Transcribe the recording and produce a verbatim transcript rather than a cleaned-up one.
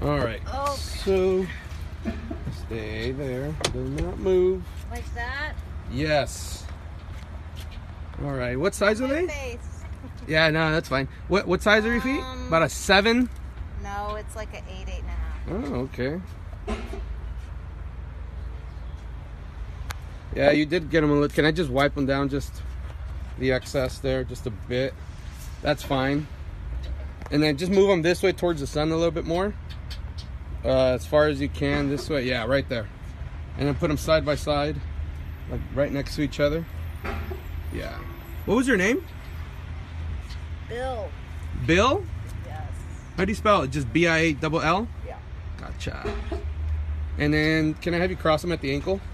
All right. Oh. So stay there. Do not move. Like that? Yes. All right. What size are My they? face. Yeah, no, that's fine. What what size are your feet? Um, About a seven? No, it's like an eight, eight and a half. Oh, okay. Yeah, you did get them a little. Can I just wipe them down, just the excess there, just a bit? That's fine. And then just move them this way towards the sun a little bit more. Uh, as far as you can, this way. Yeah, right there. And then put them side by side, like right next to each other. Yeah. What was your name? Bill. Bill? Yes. How do you spell it? Just B I A double L? Yeah. Gotcha. And then, can I have you cross them at the ankle?